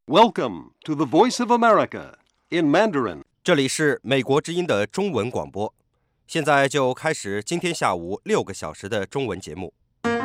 Welcome to the Voice of America in Mandarin. 这里是美国之音的中文广播，现在就开始今天下午6个小时的中文节目。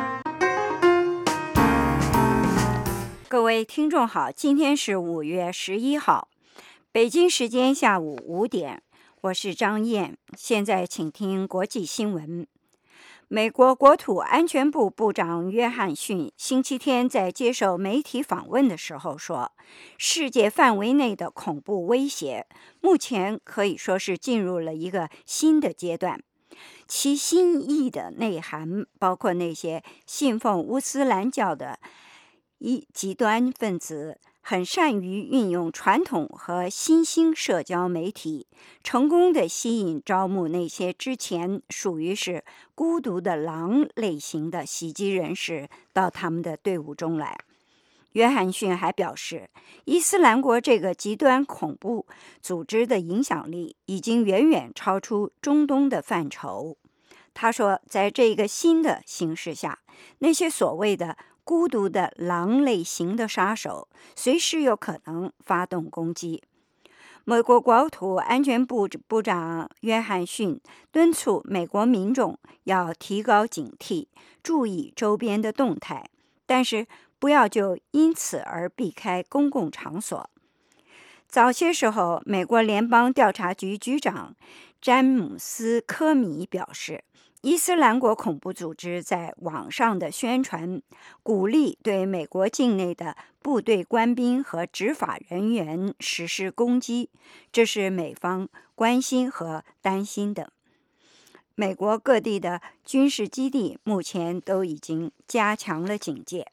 各位听众好，今天是5月11号，北京时间下午5点，我是张燕，现在请听国际新闻。美国国土安全部部长约翰逊星期天在接受媒体访问的时候说，世界范围内的恐怖威胁目前可以说是进入了一个新的阶段，其新意的内涵包括那些信奉乌斯兰教的极端分子很善于运用传统和新兴社交媒体，成功地吸引招募那些之前属于是孤独的狼类型的袭击人士到他们的队伍中来。约翰逊还表示，伊斯兰国这个极端恐怖组织的影响力已经远远超出中东的范畴。他说，在这个新的形势下，那些所谓的孤独的狼类型的杀手随时有可能发动攻击。美国国土安全部部长约翰逊敦促美国民众要提高警惕，注意周边的动态，但是不要就因此而避开公共场所。早些时候，美国联邦调查局局长詹姆斯·科米表示，伊斯兰国恐怖组织在网上的宣传鼓励对美国境内的部队官兵和执法人员实施攻击，这是美方关心和担心的。美国各地的军事基地目前都已经加强了警戒。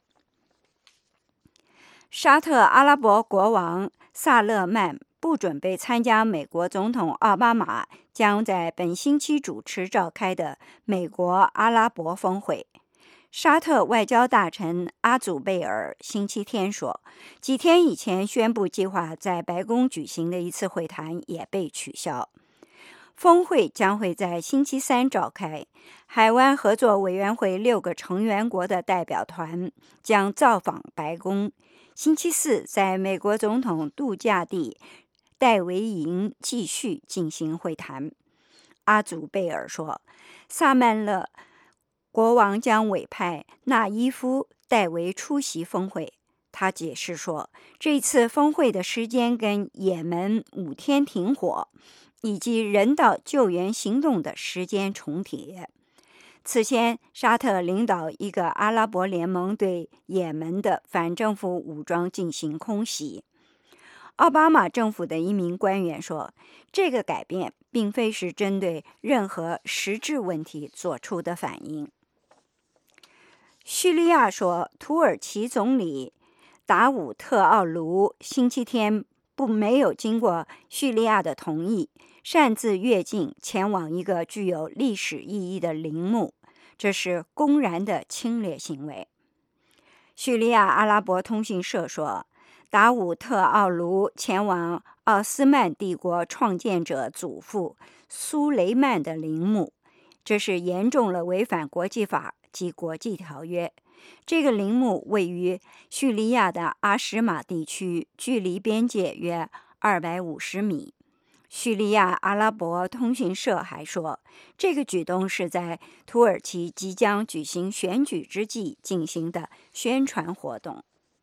沙特阿拉伯国王萨勒曼不准备参加美国总统奥巴马将在本星期主持召开的美国阿拉伯峰会。沙特外交大臣阿祖贝尔星期天说，几天以前宣布计划在白宫举行的一次会谈也被取消。峰会将会在星期三召开，海湾合作委员会6个成员国的代表团将造访白宫，星期四在美国总统度假地戴维营继续进行会谈。阿祖贝尔说，萨曼勒国王将委派纳伊夫·戴维出席峰会。他解释说，这次峰会的时间跟也门5天停火以及人道救援行动的时间重叠。此前，沙特领导一个阿拉伯联盟对也门的反政府武装进行空袭。奥巴马政府的一名官员说，这个改变并非是针对任何实质问题做出的反应。叙利亚说，土耳其总理达武特奥卢星期天没有经过叙利亚的同意，擅自越境前往一个具有历史意义的陵墓，这是公然的侵略行为。叙利亚阿拉伯通讯社说，达武特奥卢前往奥斯曼帝国创建者祖父苏雷曼的陵墓，这是严重了违反国际法及国际条约。这个陵墓位于叙利亚的阿什马地区，距离边界约250米。叙利亚阿拉伯通讯社还说，这个举动是在土耳其即将举行选举之际进行的宣传活动。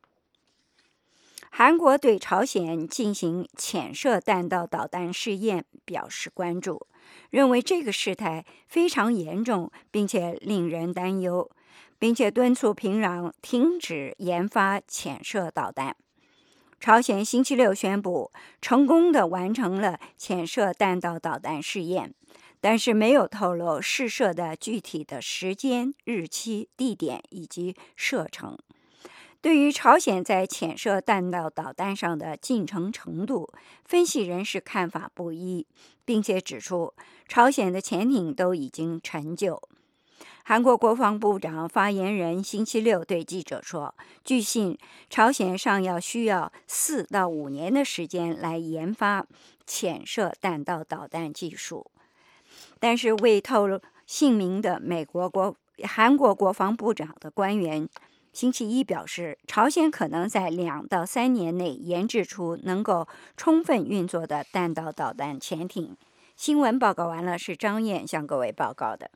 韩国对朝鲜进行潜射弹道导弹试验表示关注，认为这个事态非常严重并且令人担忧，并且敦促平壤停止研发潜射导弹。朝鲜星期六宣布成功地完成了潜射弹道导弹试验，但是没有透露试射的具体的时间、日期、地点以及射程。对于朝鲜在潜射弹道导弹上的进程程度，分析人士看法不一，并且指出朝鲜的潜艇都已经陈旧。韩国国防部长发言人星期六对记者说，据信朝鲜尚需要4到5年的时间来研发潜射弹道导弹技术，但是未透露姓名的韩国国防部长的官员星期一表示，朝鲜可能在2到3年内研制出能够充分运作的弹道导弹潜艇。新闻报告完了，是张燕向各位报告的。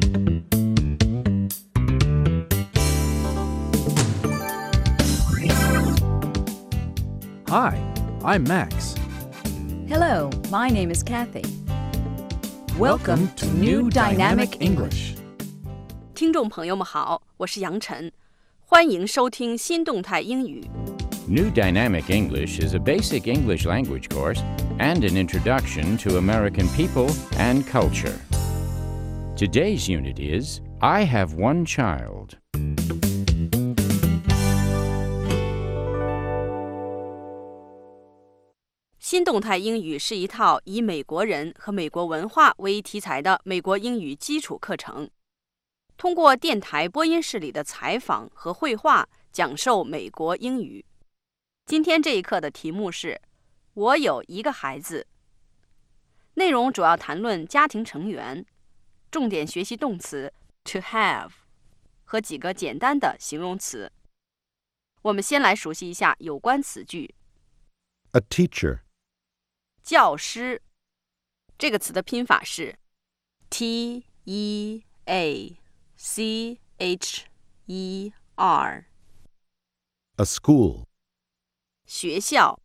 Hi, I'm Max. Hello, my name is Kathy. Welcome to New Dynamic English. 听众朋友们好，我是杨晨，欢迎收听新动态英语。 New Dynamic English is a basic English language course and an introduction to American people and culture. Today's unit is I Have One Child. 新动态英语是一套以美国人和美国文化为题材的美国英语基础课程，通过电台播音室里的采访和绘画讲授美国英语。今天这一课的题目是我有一个孩子，内容主要谈论家庭成员，重点学习动词 to have 和几个简单的形容词。我们先来熟悉一下有关词句。 A teacher. 教师这个词的拼法是 T-E-A-C-H-E-R。 A school. 学校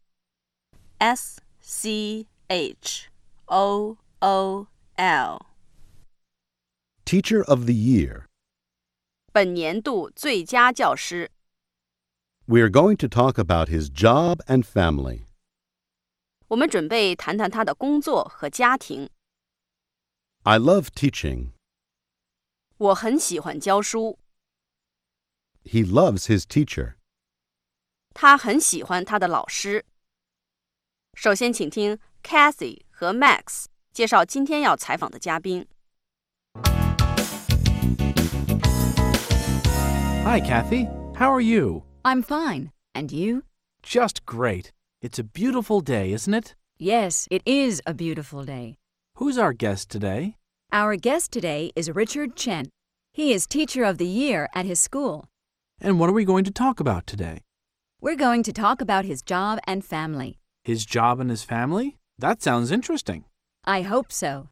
S-C-H-O-O-L。 Teacher of the year. 本年度最佳教师。 We are going to talk about his job and family. 我们准备谈谈他的工作和家庭。 I love teaching. 我很喜欢教书。 He loves his teacher. 他很喜欢他的老师。首先请听 Kathy 和 Max 介绍今天要采访的嘉宾。 Hi, Kathy. How are you? I'm fine. And you? Just great. It's a beautiful day, isn't it? Yes, it is a beautiful day. Who's our guest today? Our guest today is Richard Chen. He is Teacher of the Year at his school. And what are we going to talk about today? We're going to talk about his job and family. His job and his family? That sounds interesting. I hope so.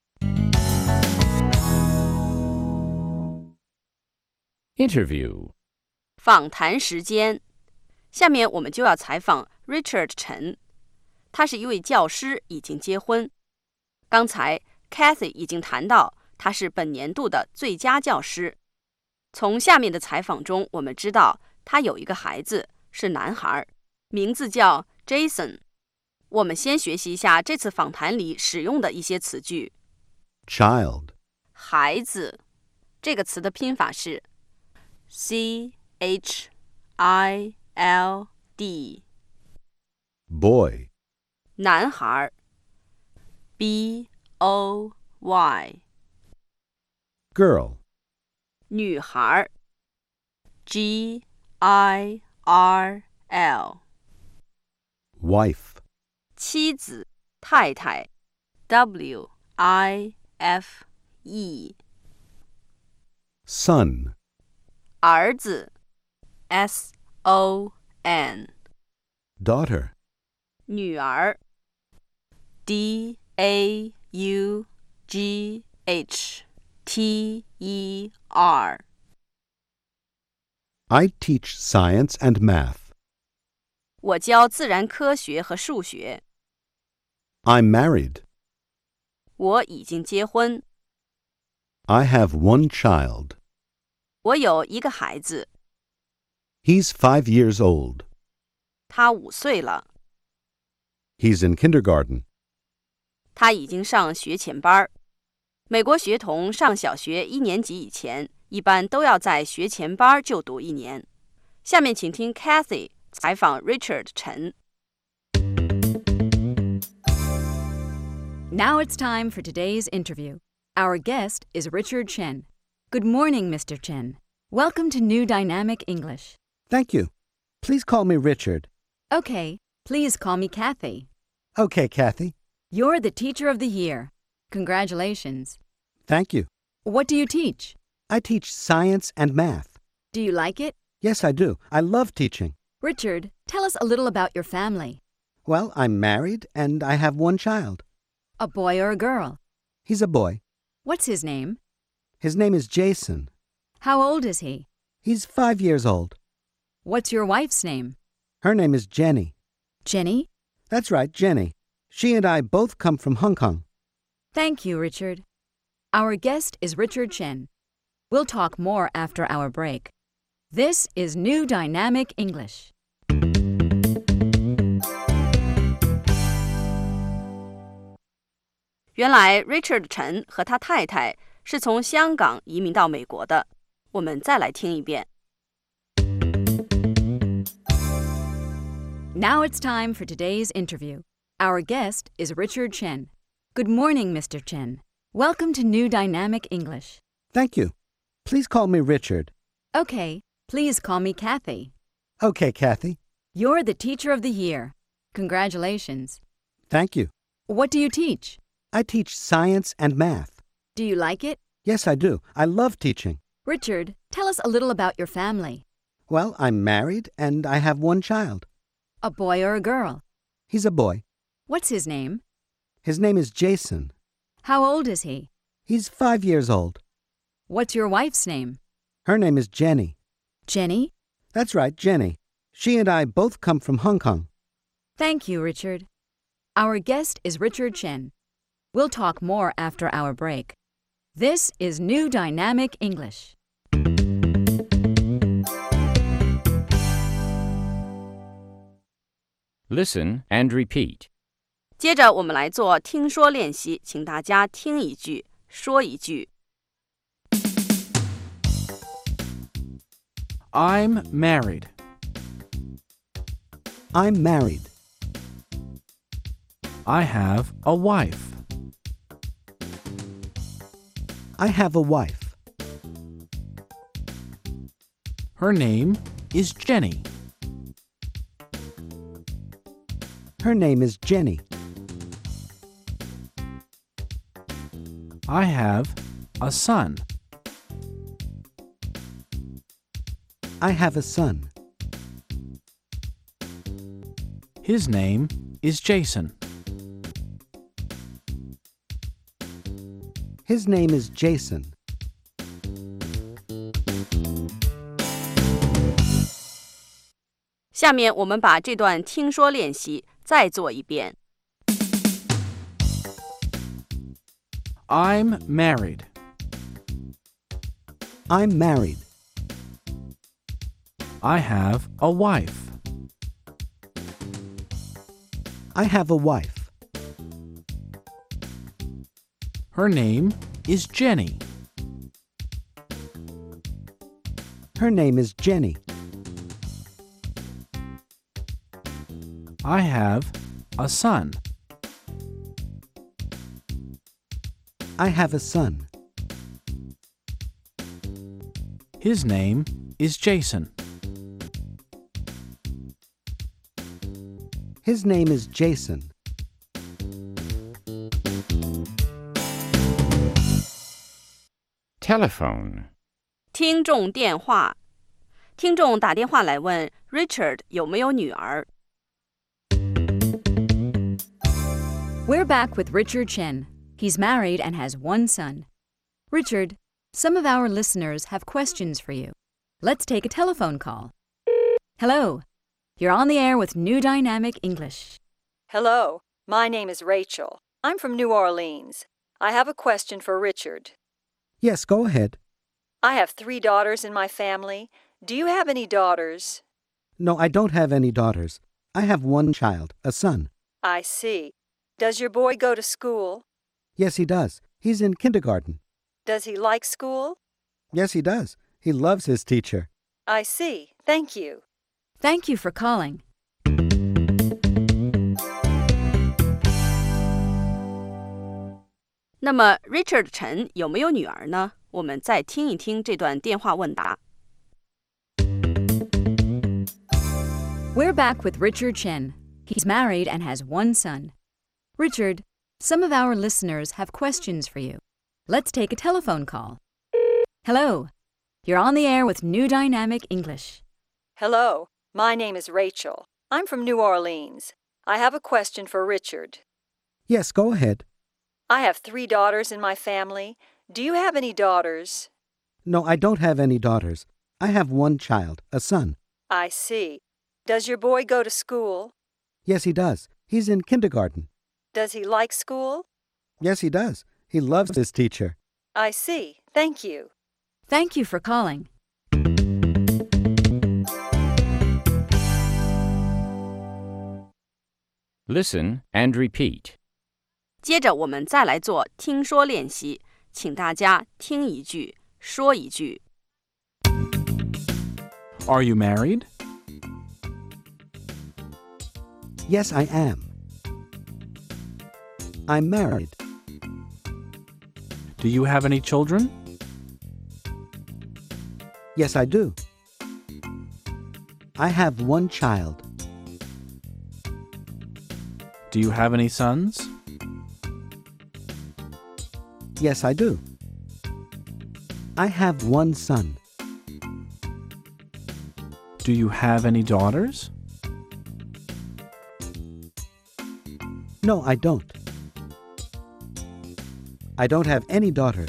Interview. 访谈时间，下面我们就要采访 Richard 陈，他是一位教师，已经结婚。刚才 Kathy 已经谈到他是本年度的最佳教师。从下面的采访中，我们知道他有一个孩子，是男孩，名字叫 Jason。我们先学习一下这次访谈里使用的一些词句。 Child. 孩子这个词的拼法是 C-H-I-L-D。 Boy. 男孩 B-O-Y。 Girl. 女孩 G-I-R-L。 Wife. 妻子太太 W-I-F-E。 Son. 儿子 S-O-N。 Daughter. 女儿 D-A-U-G-H-T-E-R。 I teach science and math. 我教自然科学和数学。 I'm married. 我已经结婚。 I have one child. 我有一个孩子， He's 5 years old. 他5岁了。 He's in kindergarten. 他已经上学前班。美国学童上小学1年级以前，一般都要在学前班就读1年。下面请听 Kathy 采访 Richard 陈。 Now it's time for today's interview. Our guest is Richard Chen. Good morning, Mr. Chen. Welcome to New Dynamic English. Thank you. Please call me Richard. Okay, please call me Kathy. Okay, Kathy. You're the Teacher of the Year. Congratulations. Thank you. What do you teach? I teach science and math. Do you like it? Yes, I do. I love teaching. Richard, tell us a little about your family. Well, I'm married and I have one child. A boy or a girl? He's a boy. What's his name? His name is Jason. How old is he? He's 5 years old. What's your wife's name? Her name is Jenny. Jenny? That's right, Jenny. She and I both come from Hong Kong. Thank you, Richard. Our guest is Richard Chen. We'll talk more after our break. This is New Dynamic English. 原来 Richard 陈和他太太是从香港移民到美国的。我们再来听一遍。 Now it's time for today's interview. Our guest is Richard Chen. Good morning, Mr. Chen. Welcome to New Dynamic English. Thank you. Please call me Richard. Okay, please call me Kathy. Okay, Kathy. You're the Teacher of the Year. Congratulations. Thank you. What do you teach? I teach science and math. Do you like it? Yes, I do. I love teaching. Richard, tell us a little about your family. Well, I'm married and I have one child. A boy or a girl? He's a boy. What's his name? His name is Jason. How old is he? He's 5 years old. What's your wife's name? Her name is Jenny. Jenny? That's right, Jenny. She and I both come from Hong Kong. Thank you, Richard. Our guest is Richard Chen. We'll talk more after our break. This is New Dynamic English. Listen and repeat. 接着我们来做听说练习，请大家听一句，说一句。 I'm married. I'm married. I have a wife. I have a wife. Her name is Jenny. Her name is Jenny. I have a son. I have a son. His name is Jason. His name is Jason. 下面我们把这段听说练习再做一遍。 I'm married. I'm married. I have a wife. I have a wife. Her name is Jenny. Her name is Jenny. I have a son. I have a son. His name is Jason. His name is Jason. Telephone. 听众电话，听众打电话来问 Richard 有没有女儿。 We're back with Richard Chen. He's married and has one son. Richard, some of our listeners have questions for you. Let's take a telephone call. Hello. You're on the air with New Dynamic English. Hello. My name is Rachel. I'm from New Orleans. I have a question for Richard. Yes, go ahead. I have 3 daughters in my family. Do you have any daughters? No, I don't have any daughters. I have one child, a son. I see. Does your boy go to school? Yes, he does. He's in kindergarten. Does he like school? Yes, he does. He loves his teacher. I see. Thank you. Thank you for calling. 那么 Richard 陈有没有女儿呢？我们再听一听这段电话问答。 We're back with Richard Chen. He's married and has one son. Richard, some of our listeners have questions for you. Let's take a telephone call. Hello. You're on the air with New Dynamic English. Hello, my name is Rachel. I'm from New Orleans. I have a question for Richard. Yes, go ahead. I have 3 daughters in my family. Do you have any daughters? No, I don't have any daughters. I have one child, a son. I see. Does your boy go to school? Yes, he does. He's in kindergarten. Does he like school? Yes, he does. He loves his teacher. I see. Thank you. Thank you for calling. Listen and repeat. 接着我们再来做听说练习，请大家听一句，说一句。 Are you married? Yes, I am. I'm married. Do you have any children? Yes, I do. I have one child. Do you have any sons? Yes, I do. I have one son. Do you have any daughters? No, I don't. I don't have any daughters.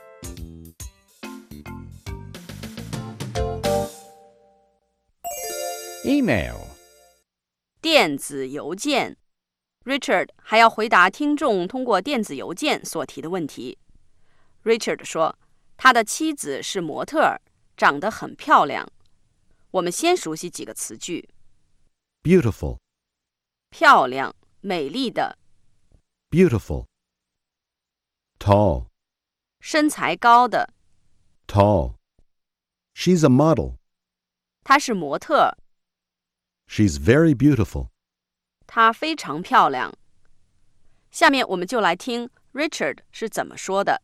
Email. 电子邮件。Richard 还要回答听众通过电子邮件所提的问题。Richard 说，他的妻子是模特儿，长得很漂亮。我们先熟悉几个词句。 Beautiful. 漂亮，美丽的。 Beautiful. Tall. 身材高的。 Tall. She's a model. 她是模特儿。 She's very beautiful. 她非常漂亮。下面我们就来听 Richard 是怎么说的。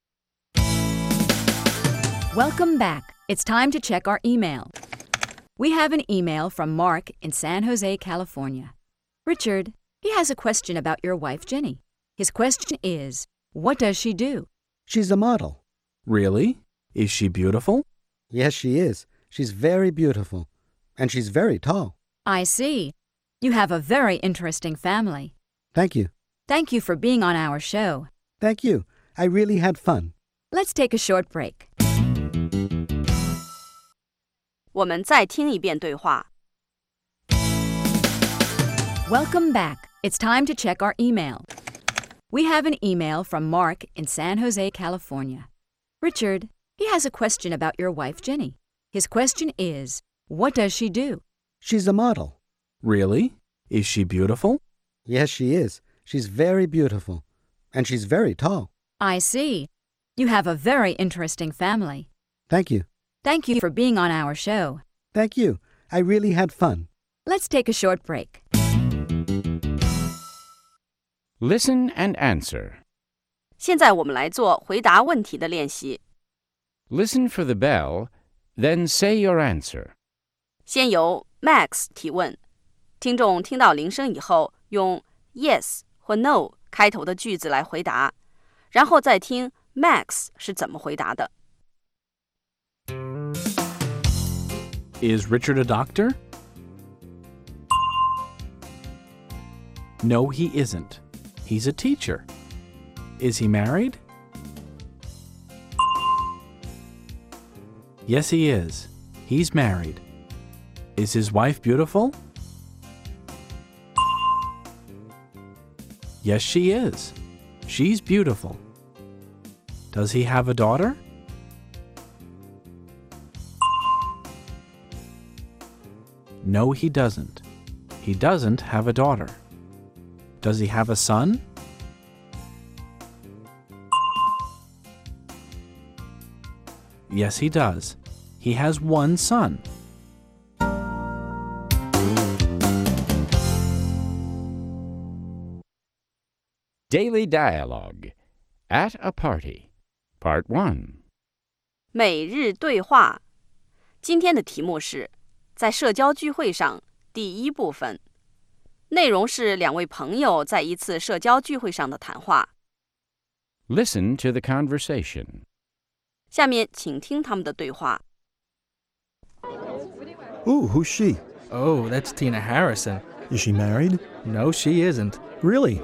Welcome back. It's time to check our email. We have an email from Mark in San Jose, California. Richard, he has a question about your wife, Jenny. His question is, what does she do? She's a model. Really? Is she beautiful? Yes, she is. She's very beautiful. And she's very tall. I see. You have a very interesting family. Thank you. Thank you for being on our show. Thank you. I really had fun. Let's take a short break. 我们再听一遍对话。 Welcome back. It's time to check our email. We have an email from Mark in San Jose, California. Richard, he has a question about your wife, Jenny. His question is, what does she do? She's a model. Really? Is she beautiful? Yes, she is. She's very beautiful. And she's very tall. I see. You have a very interesting family. Thank you. Thank you for being on our show. Thank you. I really had fun. Let's take a short break. Listen and answer. 现在我们来做回答问题的练习。 Listen for the bell, then say your answer. 先由 Max 提问，听众听到铃声以后，用 yes 或 no 开头的句子来回答，然后再听 Max 是怎么回答的。 Is Richard a doctor? No, he isn't. He's a teacher. Is he married? Yes, he is. He's married. Is his wife beautiful? Yes, she is. She's beautiful. Does he have a daughter? No, he doesn't. He doesn't have a daughter. Does he have a son? Yes, he does. He has one son. Daily Dialogue. At a Party. Part 1. 每日对话。今天的题目是在社交聚会上第一部分，内容是两位朋友在一次社交聚会上的谈话。 Listen to the conversation. 下面请听他们的对话。 Ooh, who's she? Oh, that's Tina Harrison. Is she married? No, she isn't. Really?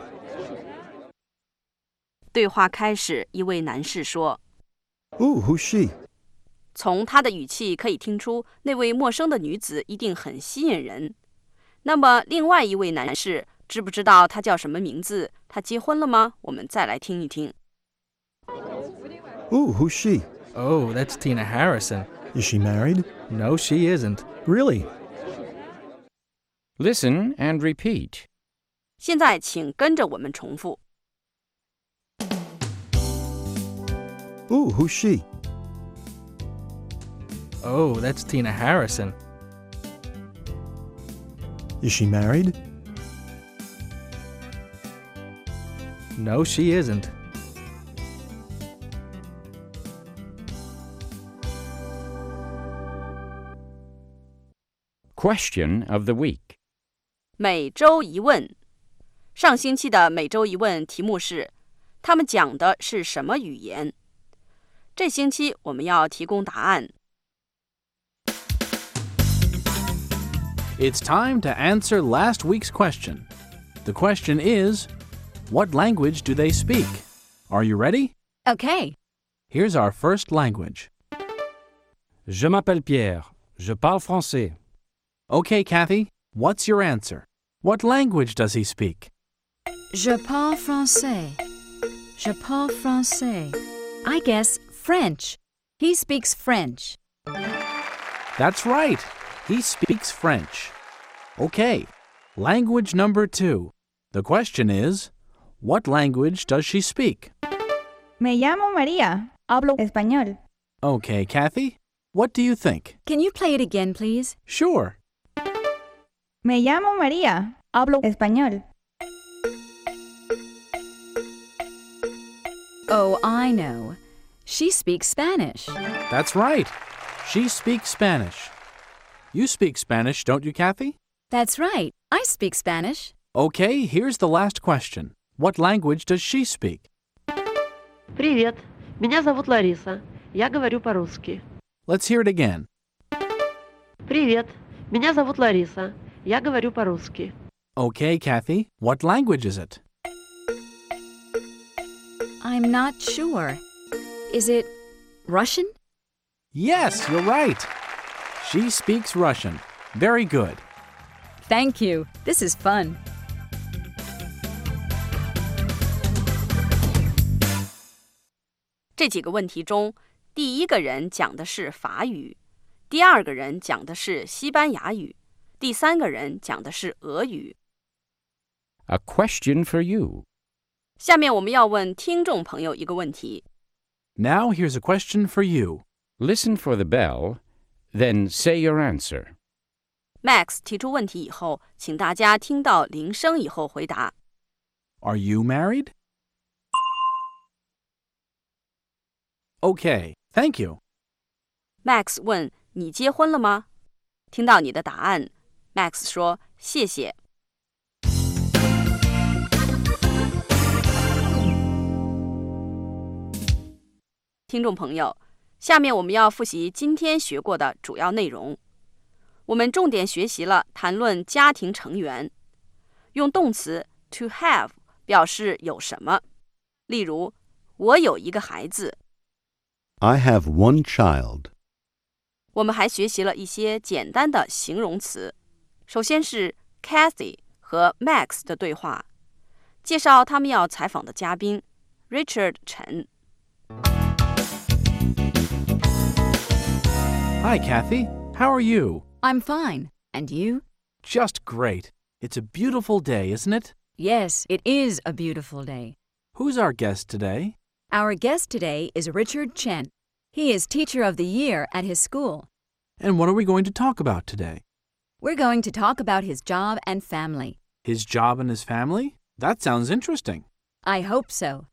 对话开始，一位男士说 Ooh, who's she? 从他的语气可以听出，那位陌生的女子一定很吸引人。那么，另外一位男士知不知道他叫什么名字？他结婚了吗？我们再来听一听。 Ooh, who's she? Oh, that's Tina Harrison. Is she married? No, she isn't. Really? Listen and repeat. 现在请跟着我们重复。 Ooh, who's she? Oh, that's Tina Harrison. Is she married? No, she isn't. Question of the week. 每周一问。上星期的每周一问题目是：他们讲的是什么语言？这星期我们要提供答案。 It's time to answer last week's question. The question is, what language do they speak? Are you ready? Okay. Here's our first language. Je m'appelle Pierre. Je parle français. Okay, Kathy, what's your answer? What language does he speak? Je parle français. Je parle français. I guess French. He speaks French. That's right. He speaks French. Okay, language number 2. The question is, what language does she speak? Me llamo María. Hablo español. Okay, Kathy, what do you think? Can you play it again, please? Sure. Me llamo María. Hablo español. Oh, I know. She speaks Spanish. That's right. She speaks Spanish. You speak Spanish, don't you, Kathy? That's right. I speak Spanish. Okay, here's the last question. What language does she speak? Привет. Меня зовут Лариса. Я говорю по-русски. Let's hear it again. Привет. Меня зовут Лариса. Я говорю по-русски. Okay, Kathy, what language is it? I'm not sure. Is it Russian? Yes, you're right. She speaks Russian. Very good. Thank you. This is fun. 这几个问题中，第一个人讲的是法语，第二个人讲的是西班牙语，第三个人讲的是俄语。 A question for you. 下面我们要问听众朋友一个问题。 Now here's a question for you. Listen for the bell, then say your answer. Max 提出问题以后，请大家听到铃声以后回答。 Are you married? Okay, thank you. Max 问你结婚了吗？听到你的答案 ，Max 说谢谢。听众朋友，下面我们要复习今天学过的主要内容。我们重点学习了谈论家庭成员，用动词 to have 表示有什么。例如，我有一个孩子。 I have one child. 我们还学习了一些简单的形容词。首先是 Kathy 和 Max 的对话，介绍他们要采访的嘉宾 Richard 陈。 Hi, Kathy. How are you? I'm fine. And you? Just great. It's a beautiful day, isn't it? Yes, it is a beautiful day. Who's our guest today? Our guest today is Richard Chen. He is Teacher of the Year at his school. And what are we going to talk about today? We're going to talk about his job and family. His job and his family? That sounds interesting. I hope so.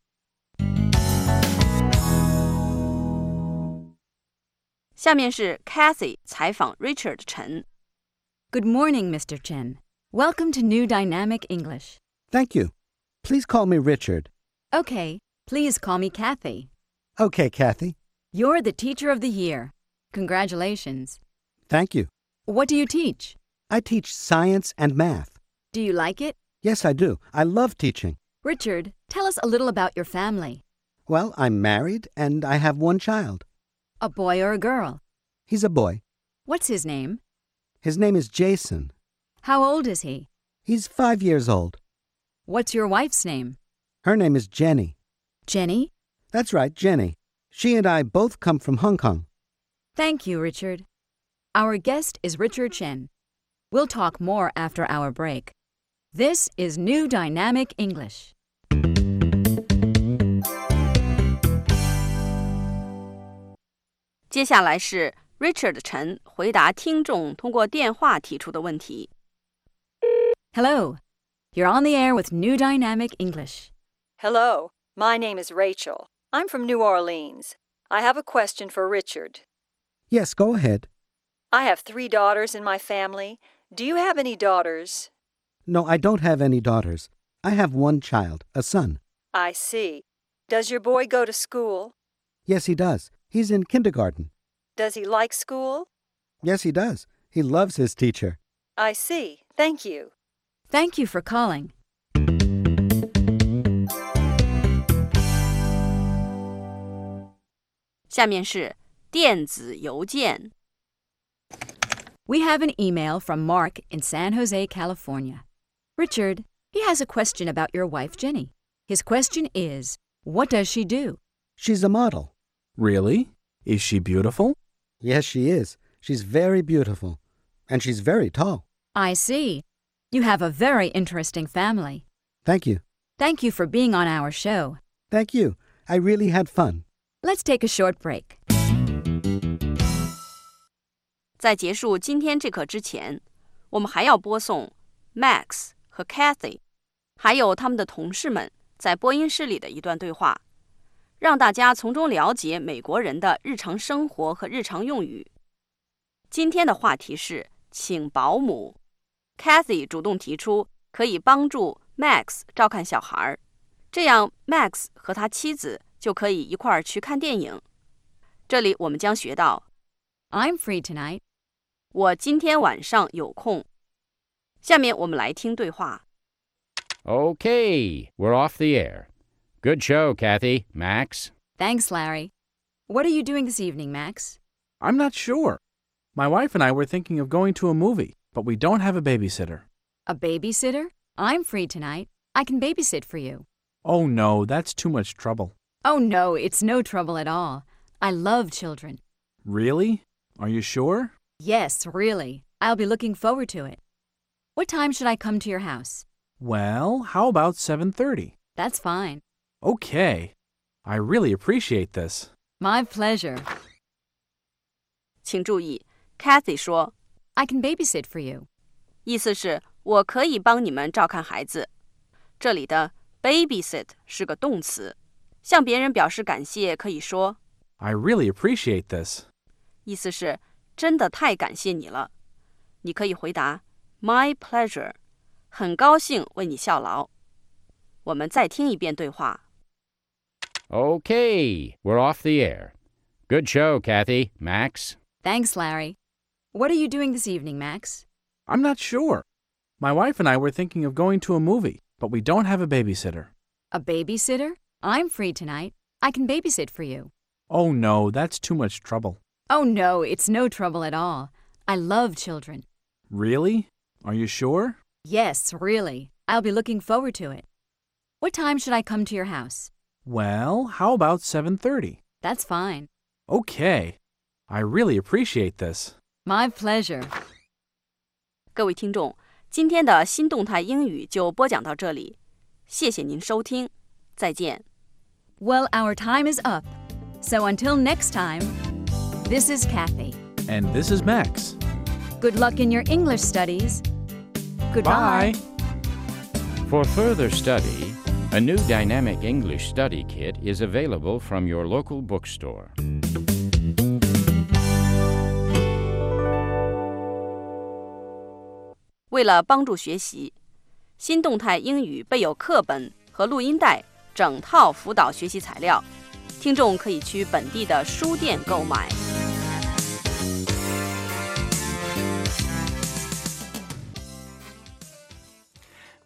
下面是 Kathy 采访 Richard 陈。 Good morning, Mr. Chen. Welcome to New Dynamic English. Thank you. Please call me Richard. Okay, please call me Kathy. Okay, Kathy. You're the Teacher of the Year. Congratulations. Thank you. What do you teach? I teach science and math. Do you like it? Yes, I do. I love teaching. Richard, tell us a little about your family. Well, I'm married and I have one child. A boy or a girl? He's a boy. What's his name? His name is Jason. How old is he? He's 5 years old. What's your wife's name? Her name is Jenny. Jenny? That's right, Jenny. She and I both come from Hong Kong. Thank you, Richard. Our guest is Richard Chen. We'll talk more after our break. This is New Dynamic English. 接下来是 Richard 陈回答听众通过电话提出的问题。 Hello, you're on the air with New Dynamic English. Hello, my name is Rachel. I'm from New Orleans. I have a question for Richard. Yes, go ahead. I have 3 daughters in my family. Do you have any daughters? No, I don't have any daughters. I have one child, a son. I see. Does your boy go to school? Yes, he does. He's in kindergarten. Does he like school? Yes, he does. He loves his teacher. I see. Thank you. Thank you for calling. 下面是电子邮件。 We have an email from Mark in San Jose, California. Richard, he has a question about your wife, Jenny. His question is, what does she do? She's a model. Really? Is she beautiful? Yes, she is. She's very beautiful. And she's very tall. I see. You have a very interesting family. Thank you. Thank you for being on our show. Thank you. I really had fun. Let's take a short break. 在结束今天这课之前，我们还要播送 Max 和 Kathy 还有他们的同事们在播音室里的一段对话，让大家从中了解美国人的日常生活和日常用语。今天的话题是请保姆。Kathy 主动提出可以帮助 Max 照看小孩，这样 Max 和他妻子就可以一块儿去看电影。这里我们将学到 I'm free tonight. 我今天晚上有空。下面我们来听对话。 Okay, we're off the air. Good show, Kathy. Max? Thanks, Larry. What are you doing this evening, Max? I'm not sure. My wife and I were thinking of going to a movie, but we don't have a babysitter. A babysitter? I'm free tonight. I can babysit for you. Oh no, that's too much trouble. Oh no, it's no trouble at all. I love children. Really? Are you sure? Yes, really. I'll be looking forward to it. What time should I come to your house? Well, how about 7:30? That's fine. Okay. I really appreciate this. My pleasure. 请注意 Kathy 说 I can babysit for you. 意思是我可以帮你们照看孩子。这里的 babysit 是个动词，向别人表示感谢可以说 I really appreciate this. 意思是真的太感谢你了。你可以回答 My pleasure， 很高兴为你效劳。我们再听一遍对话。 Okay, we're off the air. Good show, Kathy. Max? Thanks, Larry. What are you doing this evening, Max? I'm not sure. My wife and I were thinking of going to a movie, but we don't have a babysitter. A babysitter? I'm free tonight. I can babysit for you. Oh no, that's too much trouble. Oh no, it's no trouble at all. I love children. Really? Are you sure? Yes, really. I'll be looking forward to it. What time should I come to your house? Well, how about 7:30? That's fine. Okay. I really appreciate this. My pleasure. 各位听众，今天的新动态英语就播讲到这里，谢谢您收听，再见。 Well, our time is up. So until next time, this is Kathy. And this is Max. Good luck in your English studies. Goodbye. Bye. For further study, a new dynamic English study kit is available from your local bookstore. 为了帮助学习，新动态英语备有课本和录音带整套辅导学习材料，听众可以去本地的书店购买。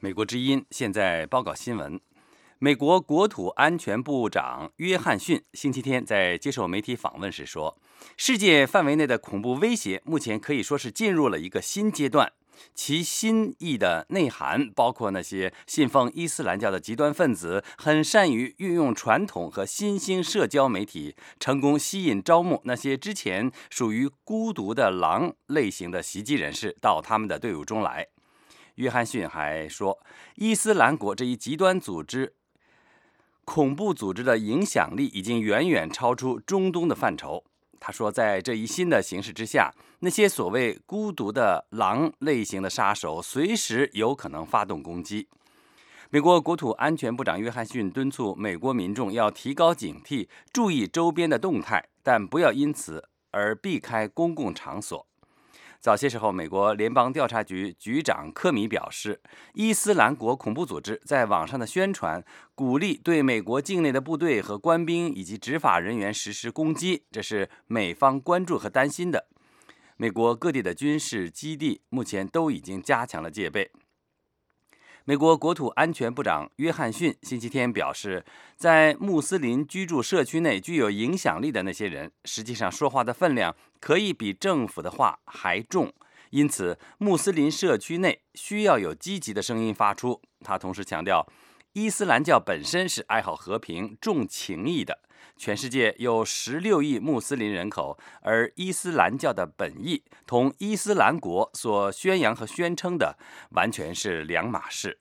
美国之音现在报告新闻。美国国土安全部长约翰逊星期天在接受媒体访问时说，世界范围内的恐怖威胁目前可以说是进入了一个新阶段，其新意的内涵包括那些信奉伊斯兰教的极端分子很善于运用传统和新兴社交媒体，成功吸引招募那些之前属于孤独的狼类型的袭击人士到他们的队伍中来。约翰逊还说，伊斯兰国这一极端组织恐怖组织的影响力已经远远超出中东的范畴。他说，在这一新的形势之下，那些所谓孤独的狼类型的杀手随时有可能发动攻击。美国国土安全部长约翰逊敦促美国民众要提高警惕，注意周边的动态，但不要因此而避开公共场所。早些时候，美国联邦调查局局长科米表示，伊斯兰国恐怖组织在网上的宣传鼓励对美国境内的部队和官兵以及执法人员实施攻击，这是美方关注和担心的。美国各地的军事基地目前都已经加强了戒备。美国国土安全部长约翰逊星期天表示，在穆斯林居住社区内具有影响力的那些人，实际上说话的分量可以比政府的话还重，因此穆斯林社区内需要有积极的声音发出。他同时强调，伊斯兰教本身是爱好和平、重情义的。全世界有16亿穆斯林人口，而伊斯兰教的本意同伊斯兰国所宣扬和宣称的完全是两码事。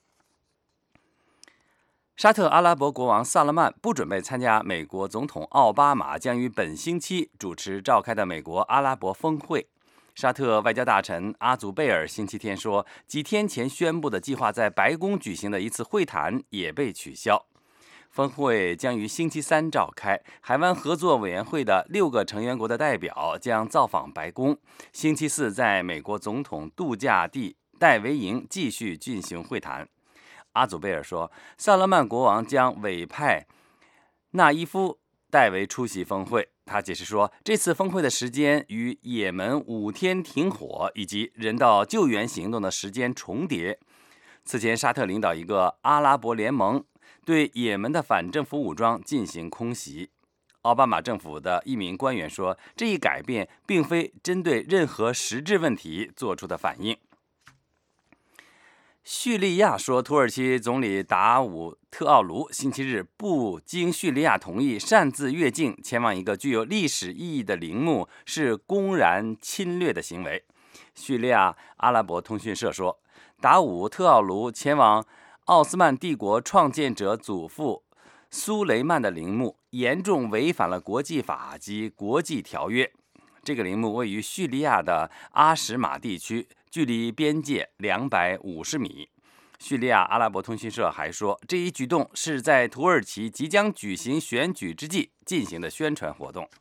沙特阿拉伯国王萨勒曼不准备参加美国总统奥巴马将于本星期主持召开的美国阿拉伯峰会。沙特外交大臣阿祖贝尔星期天说，几天前宣布的计划在白宫举行的一次会谈也被取消。峰会将于星期三召开，海湾合作委员会的6个成员国的代表将造访白宫，星期四在美国总统度假地戴维营继续进行会谈。阿祖贝尔说，萨勒曼国王将委派纳伊夫代为出席峰会。他解释说，这次峰会的时间与也门5天停火以及人道救援行动的时间重叠。此前，沙特领导一个阿拉伯联盟对也门的反政府武装进行空袭。奥巴马政府的一名官员说，这一改变并非针对任何实质问题做出的反应。叙利亚说，土耳其总理达武特奥卢星期日不经叙利亚同意擅自越境前往一个具有历史意义的陵墓，是公然侵略的行为。叙利亚阿拉伯通讯社说，达武特奥卢前往奥斯曼帝国创建者祖父苏雷曼的陵墓，严重违反了国际法及国际条约。这个陵墓位于叙利亚的阿什马地区，距离边界250米。叙利亚阿拉伯通讯社还说，这一举动是在土耳其即将举行选举之际进行的宣传活动。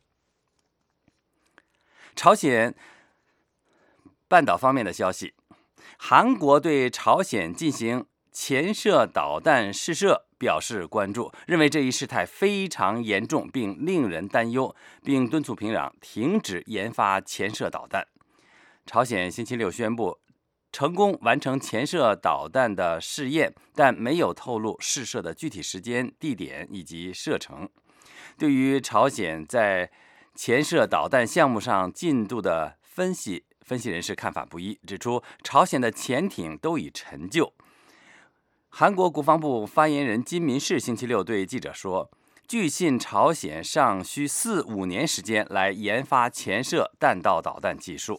朝鲜半岛方面的消息，韩国对朝鲜进行潜射导弹试射表示关注，认为这一事态非常严重并令人担忧，并敦促平壤停止研发潜射导弹。朝鲜星期六宣布成功完成潜射导弹的试验，但没有透露试射的具体时间、地点以及射程。对于朝鲜在潜射导弹项目上进度的分析人士看法不一，指出朝鲜的潜艇都已陈旧。韩国国防部发言人金民士星期六对记者说，据信朝鲜尚需4-5年时间来研发潜射弹道导弹技术。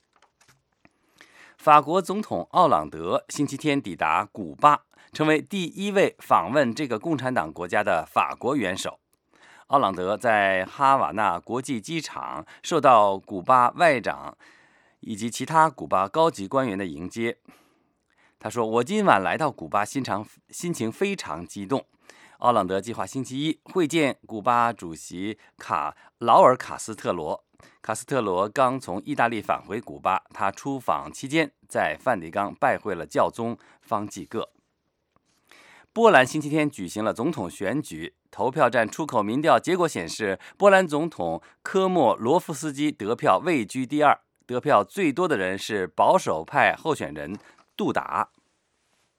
法国总统奥朗德星期天抵达古巴，成为第1位访问这个共产党国家的法国元首。奥朗德在哈瓦那国际机场受到古巴外长以及其他古巴高级官员的迎接。他说，我今晚来到古巴，心情非常激动。奥朗德计划星期一会见古巴主席劳尔·卡斯特罗。卡斯特罗刚从意大利返回古巴，他出访期间在梵蒂冈拜会了教宗方济各。波兰星期天举行了总统选举，投票站出口民调结果显示，波兰总统科莫罗夫斯基得票位居第2，得票最多的人是保守派候选人杜达。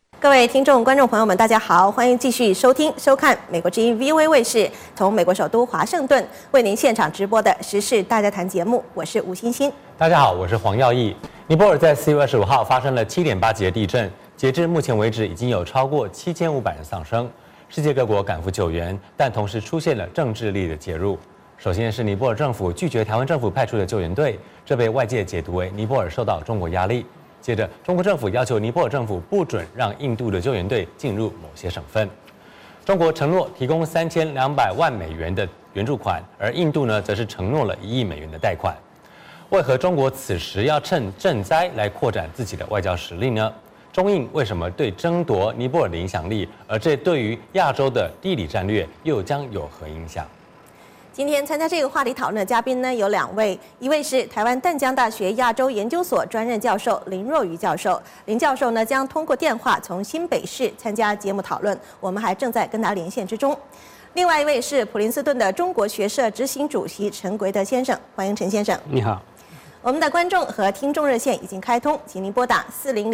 各位听众、观众朋友们，大家好，欢迎继续收听、收看美国之音 VOA 卫视从美国首都华盛顿为您现场直播的时事大家谈节目，我是吴欣欣。 大家好，我是黄耀义。尼泊尔在4月25号发生了7.8级的地震，截至目前为止，已经有超过7500人丧生。世界各国赶赴救援，但同时出现了政治力的介入。首先是尼泊尔政府拒绝台湾政府派出的救援队，这被外界解读为尼泊尔受到中国压力。接着，中国政府要求尼泊尔政府不准让印度的救援队进入某些省份。中国承诺提供3200万美元的援助款，而印度呢，则是承诺了1亿美元的贷款。为何中国此时要趁赈灾来扩展自己的外交实力呢？中印为什么对争夺尼泊尔的影响力，而这对于亚洲的地理战略又将有何影响？ 今天参加这个话题讨论的嘉宾呢有2位，一位是台湾淡江大学亚洲研究所专任教授林若愚教授，林教授呢将通过电话从新北市参加节目讨论，我们还正在跟他连线之中。另外一位是普林斯顿的中国学社执行主席陈奎德先生，欢迎陈先生。 你好。 我们的观众和听众热线已经开通，请您拨打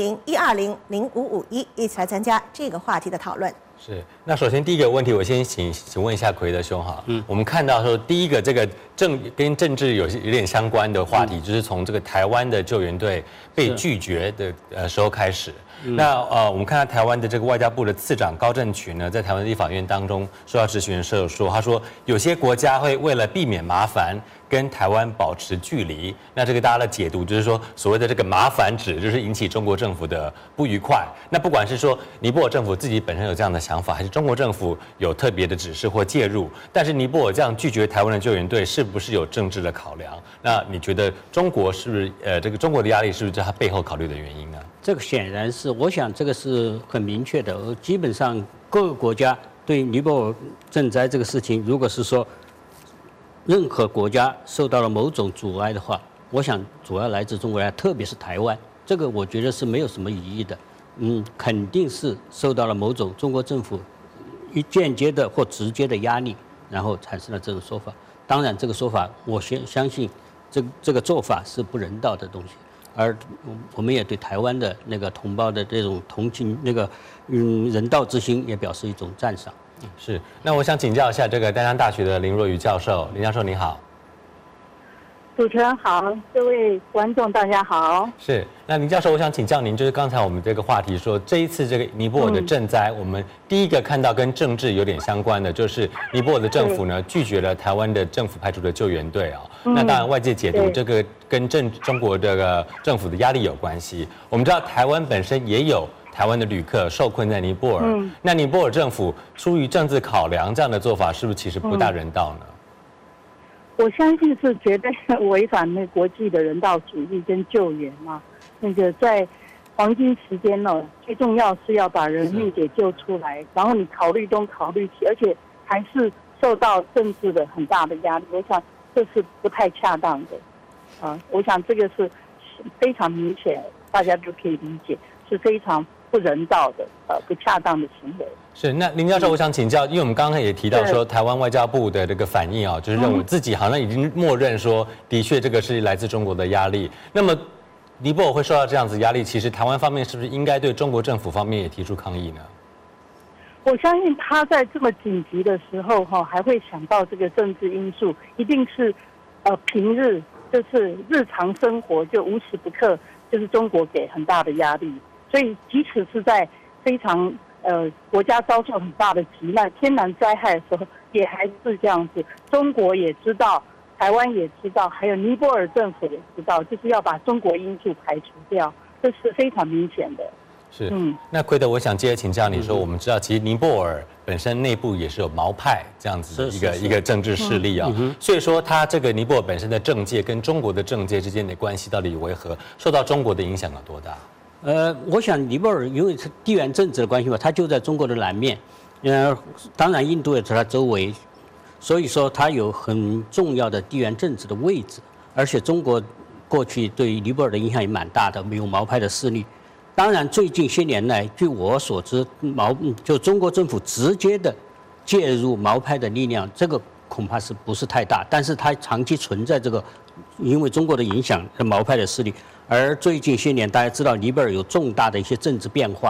400-120-0551，一起来参加这个话题的讨论。 是，那首先第一个问题，我先请问一下奎德兄哈，我们看到说第一个这个跟政治有点相关的话题，就是从这个台湾的救援队被拒绝的时候开始。那我们看到台湾的这个外交部的次长高正群呢，在台湾立法院当中受到质询的时候说，他说有些国家会为了避免麻烦，跟台湾保持距离。那这个大家的解读就是说，所谓的这个麻烦指就是引起中国政府的不愉快。那不管是说尼泊尔政府自己本身有这样的想法，还是中国政府有特别的指示或介入，但是尼泊尔这样拒绝台湾的救援队，是不是有政治的考量？那你觉得中国是不是这个中国的压力是不是它背后考虑的原因呢？ 这个显然是，我想这个是很明确的。基本上各个国家对尼泊尔赈灾这个事情，如果是说任何国家受到了某种阻碍的话，我想主要来自中国人，特别是台湾，这个我觉得是没有什么疑义的。肯定是受到了某种中国政府间接的或直接的压力，然后产生了这种说法。当然，这个说法我相信这个做法是不人道的东西。而我们也对台湾的那个同胞的这种同情、人道之心也表示一种赞赏。 是，那我想请教一下这个淡江大学的林若愚教授，林教授你好。 主持人好，各位观众大家好。 是，那林教授，我想请教您，就是刚才我们这个话题说，这一次这个尼泊尔的赈灾，我们第一个看到跟政治有点相关的，就是尼泊尔的政府呢拒绝了台湾的政府派出的救援队啊。那当然外界解读这个跟中国这个政府的压力有关系。我们知道台湾本身也有台湾的旅客受困在尼泊尔，那尼泊尔政府出于政治考量这样的做法，是不是其实不大人道呢？ 我相信是绝对违反那国际的人道主义跟救援嘛。那个在黄金时间呢，最重要是要把人命给救出来，然后你考虑东考虑西，而且还是受到政治的很大的压力，我想这是不太恰当的。我想这个是非常明显，大家都可以理解，是非常不人道的不恰当的行为。 是，那林教授，我想请教，因为我们刚刚也提到说，台湾外交部的这个反应啊，就是认为自己好像已经默认说，的确这个是来自中国的压力。那么尼泊尔会受到这样子压力，其实台湾方面是不是应该对中国政府方面也提出抗议呢？ 我相信他在这么紧急的时候还会想到这个政治因素，一定是平日就是日常生活就无时不刻就是中国给很大的压力，所以即使是在非常国家遭受很大的急难、天然灾害的时候，也还是这样子。中国也知道，台湾也知道，还有尼泊尔政府也知道，就是要把中国因素排除掉，这是非常明显的。 是，那奎德，我想接着请教你说，我们知道其实尼泊尔本身内部也是有毛派这样子的一个政治势力啊，所以说它这个尼泊尔本身的政界跟中国的政界之间的关系到底为何，受到中国的影响有多大？ 我想尼泊尔因为是地缘政治的关系嘛，它就在中国的南面，当然印度也在它周围，所以说它有很重要的地缘政治的位置，而且中国过去对尼泊尔的影响也蛮大的，有毛派的势力。当然，最近些年来，据我所知，就中国政府直接的介入毛派的力量，这个恐怕是不是太大，但是它长期存在这个，因为中国的影响，毛派的势力。而最近些年，大家知道尼泊尔有重大的一些政治变化，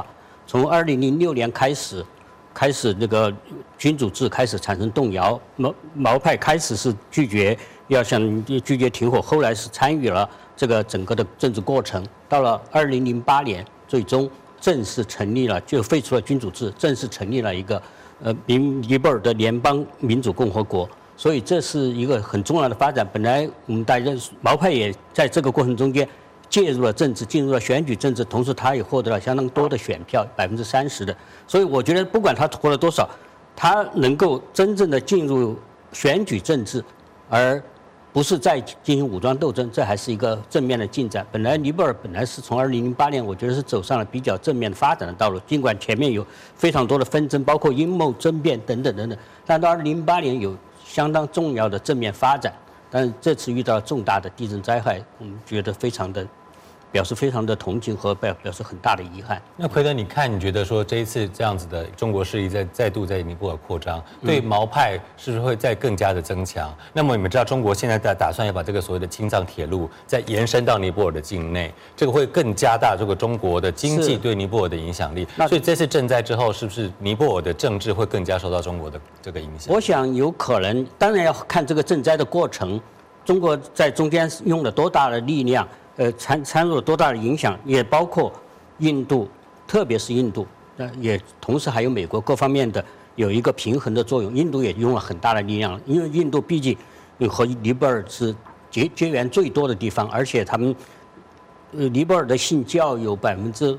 从2006年开始这个君主制开始产生动摇，毛派开始是拒绝停火，后来是参与了这个整个的政治过程。到了2008年，最终正式成立了，就废除了君主制，正式成立了一个尼泊尔的联邦民主共和国。所以这是一个很重要的发展。本来我们大家毛派也在这个过程中间介入了政治，进入了选举政治，同时他也获得了相当多的选票，30%的。所以我觉得不管他获了多少，他能够真正的进入选举政治，而不是再进行武装斗争，这还是一个正面的进展。本来尼泊尔本来是从2008年，我觉得是走上了比较正面的发展的道路，尽管前面有非常多的纷争，包括阴谋争辩等等等等，但到2008年有相当重要的正面发展。但是这次遇到重大的地震灾害，我们觉得表示非常的同情和表示很大的遗憾。 那奎德，你觉得说这一次这样子的中国势力再度在尼泊尔扩张，对毛派是不是会再更加的增强？那么你们知道中国现在打算要把这个所谓的青藏铁路再延伸到尼泊尔的境内，这个会更加大这个中国的经济对尼泊尔的影响力。所以这次震灾之后，是不是尼泊尔的政治会更加受到中国的这个影响？ 我想有可能，当然要看这个震灾的过程，中国在中间用了多大的力量。参入了多大的影响，也包括印度，特别是印度，也同时还有美国各方面的有一个平衡的作用。印度也用了很大的力量，因为印度毕竟和尼泊尔是结缘最多的地方，而且他们尼泊尔的信教有88%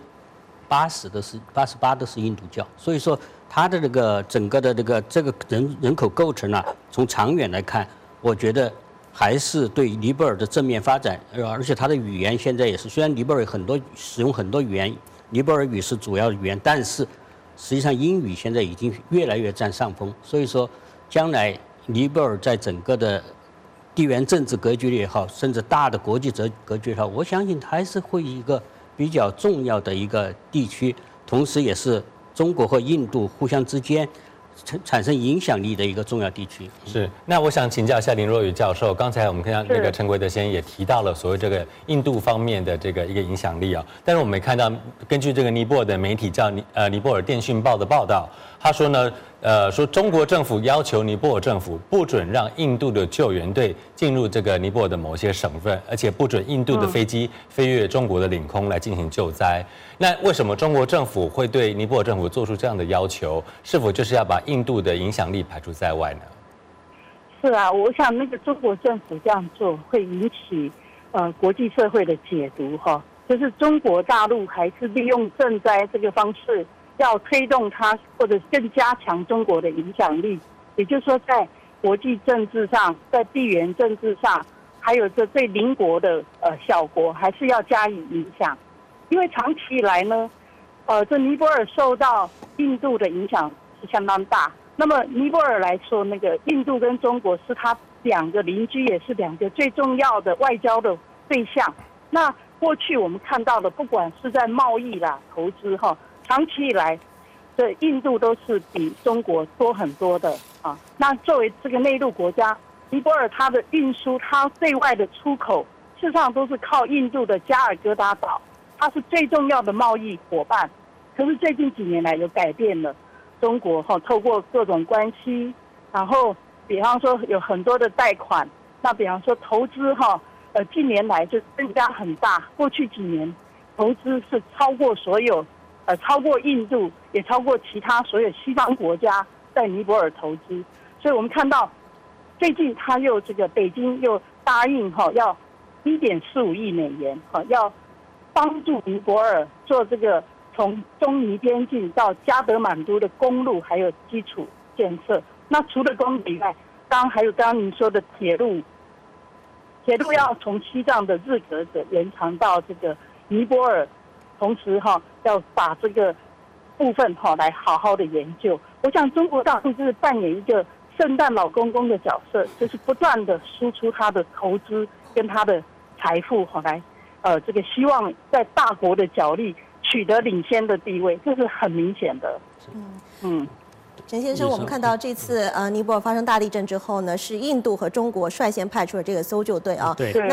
都是印度教，所以说它的这个整个的这个人口构成啊，从长远来看，我觉得还是对尼泊尔的正面发展，而且它的语言现在也是，虽然尼泊尔有使用很多语言，尼泊尔语是主要的语言，但是实际上英语现在已经越来越占上风。所以说，将来尼泊尔在整个的地缘政治格局里也好，甚至大的国际格局也好，我相信它还是会一个比较重要的一个地区，同时也是中国和印度互相之间产生影响力的一个重要地区。 是，那我想请教一下林若瑀教授，刚才我们看到那个陈奎德先生也提到了所谓这个印度方面的这个一个影响力啊，但是我们也看到，根据这个尼泊尔的媒体叫尼泊尔电讯报的报道，他说呢，说中国政府要求尼泊尔政府不准让印度的救援队进入这个尼泊尔的某些省份，而且不准印度的飞机飞越中国的领空来进行救灾。那为什么中国政府会对尼泊尔政府做出这样的要求？是否就是要把印度的影响力排除在外呢？ 是啊，我想那个中国政府这样做会引起国际社会的解读哈，就是中国大陆还是利用赈灾这个方式要推动它，或者更加强中国的影响力。也就是说，在国际政治上，在地缘政治上，还有这对邻国的小国，还是要加以影响。因为长期以来呢，这尼泊尔受到印度的影响是相当大。那么尼泊尔来说，那个印度跟中国是它两个邻居，也是两个最重要的外交的对象。那过去我们看到的，不管是在贸易啦、投资哈，长期以来，这印度都是比中国多很多的啊。那作为这个内陆国家，尼泊尔它的运输、它对外的出口，事实上都是靠印度的加尔各答岛，它是最重要的贸易伙伴。可是最近几年来有改变了，中国透过各种关系，然后比方说有很多的贷款，那比方说投资近年来就增加很大。过去几年投资是超过超过印度，也超过其他所有西方国家在尼泊尔投资。所以我们看到最近他又北京又答应要1.45亿美元要帮助尼泊尔做这个从中尼边境到加德满都的公路还有基础建设。那除了公路以外，刚刚您说的铁路要从西藏的日格格延长到这个尼泊尔，同时要把这个部分来好好的研究。我想中国大陆就是扮演一个圣诞老公公的角色，就是不断的输出他的投资跟他的财富来这个希望在大国的角力取得领先的地位，这是很明显的。 陈先生，我们看到这次尼泊尔发生大地震之后呢，是印度和中国率先派出了这个搜救队啊。 对。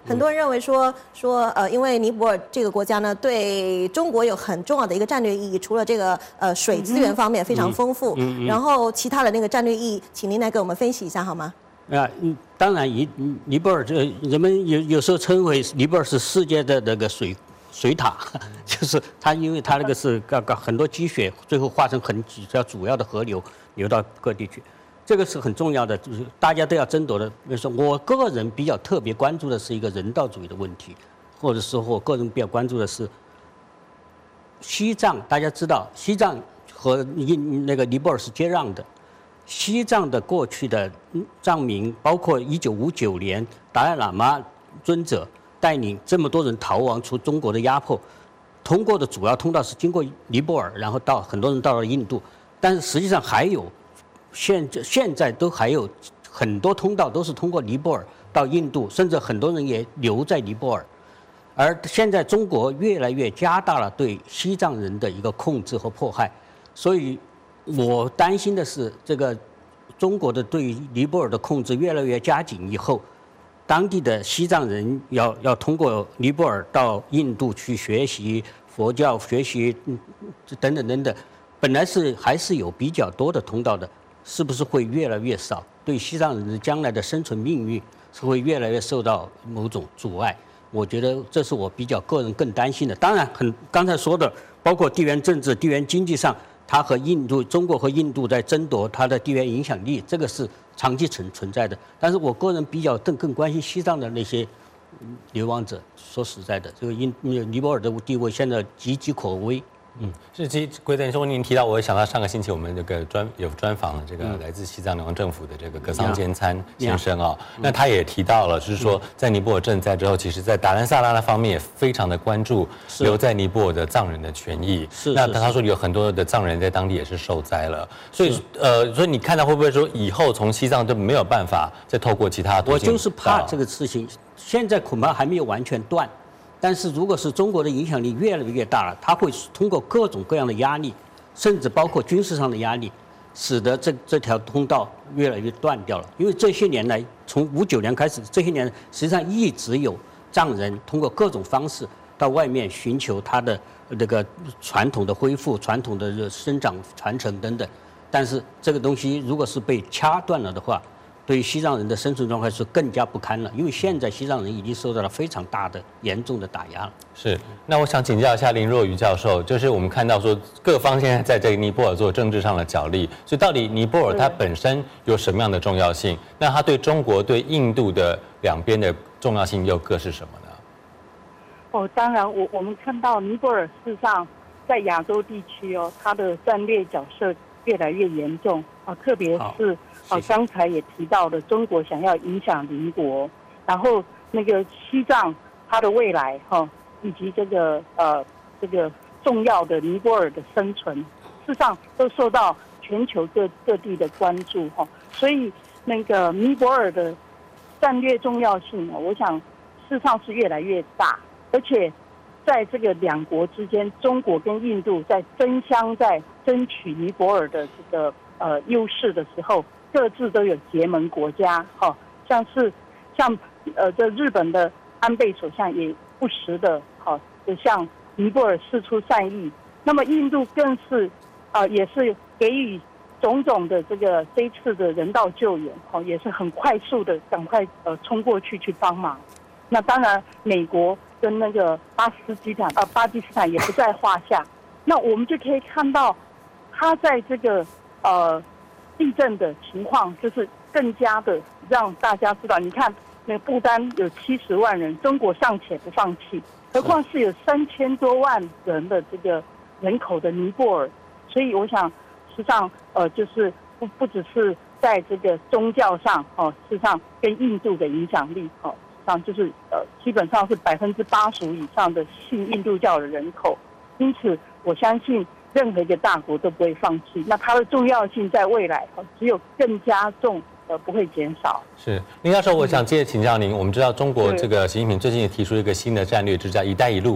很多人认为说因为尼泊尔这个国家呢，对中国有很重要的一个战略意义，除了这个水资源方面非常丰富，然后其他的那个战略意义，请您来给我们分析一下好吗？ 当然，尼泊尔这人们有时候称为尼泊尔是世界的那个水塔，就是它因为它那个是很多积雪，最后化成几条主要的河流流到各地去，这个是很重要的，就是大家都要争夺的。比如说，我个人比较特别关注的是一个人道主义的问题，或者说我个人比较关注的是西藏。大家知道，西藏和那个尼泊尔是接壤的。西藏的过去的藏民，包括1959年达赖喇嘛尊者带领这么多人逃亡出中国的压迫，通过的主要通道是经过尼泊尔，然后很多人到了印度，但是实际上还有现在都还有很多通道都是通过尼泊尔到印度，甚至很多人也留在尼泊尔。而现在中国越来越加大了对西藏人的一个控制和迫害，所以我担心的是，这个中国的对尼泊尔的控制越来越加紧以后，当地的西藏人要通过尼泊尔到印度去学习佛教、学习等等等等，本来还是有比较多的通道的，是不是会越来越少？对西藏人的将来的生存命运是会越来越受到某种阻碍。我觉得这是我比较个人更担心的。当然，刚才说的，包括地缘政治、地缘经济上。它和中国和印度在争夺它的地缘影响力，这个是长期存在的。但是我个人比较更关心西藏的那些流亡者。说实在的，这个尼泊尔的地位现在岌岌可危。 是归正说您提到，我想到上个星期我们这个有专访了这个来自西藏联邦政府的这个格桑坚参先生啊，那他也提到了，就是说在尼泊尔赈灾之后，其实在达兰萨拉那方面也非常的关注留在尼泊尔的藏人的权益。那他说有很多的藏人在当地也是受灾了，所以所以你看到会不会说以后从西藏就没有办法再透过其他途径？ 我就是怕这个事情，现在恐怕还没有完全断。但是如果是中国的影响力越来越大了，它会通过各种各样的压力，甚至包括军事上的压力，使得这条通道越来越断掉了。因为这些年来，从59年开始，这些年实际上一直有藏人通过各种方式到外面寻求他的这个传统的恢复、传统的生长传承等等。但是这个东西如果是被掐断了的话，对于西藏人的生存状况是更加不堪了，因为现在西藏人已经受到了非常大的、严重的打压了。 是，那我想请教一下林若愚教授，就是我们看到说各方现在在这个尼泊尔做政治上的角力，所以到底尼泊尔它本身有什么样的重要性？那它对中国、对印度的两边的重要性又各是什么呢？ 当然，我们看到尼泊尔事实上在亚洲地区它的战略角色越来越严重特别是刚才也提到的，中国想要影响邻国，然后那个西藏它的未来以及这个重要的尼泊尔的生存，事实上都受到全球各地的关注所以那个尼泊尔的战略重要性我想事实上是越来越大，而且在这个两国之间，中国跟印度在争取尼泊尔的这个优势的时候，各自都有结盟国家像这日本的安倍首相也不时的就向尼泊尔释出善意，那么印度更是也是给予种种的这一次的人道救援也是很快速的赶快冲过去帮忙。那当然美国跟那个巴基斯坦也不在话下。那我们就可以看到他在这个地震的情况，就是更加的让大家知道，你看那个不丹有70万人，中国尚且不放弃，何况是有3000多万人的这个人口的尼泊尔。所以我想实际上就是不只是在这个宗教上事实上跟印度的影响力实际上就是基本上是85%以上的信印度教的人口，因此我相信任何一个大国都不会放弃，那它的重要性在未来只有更加重不会减少。 是林教授，我想接着请教您，我们知道中国这个习近平最近也提出一个新的战略，就叫“一带一路”。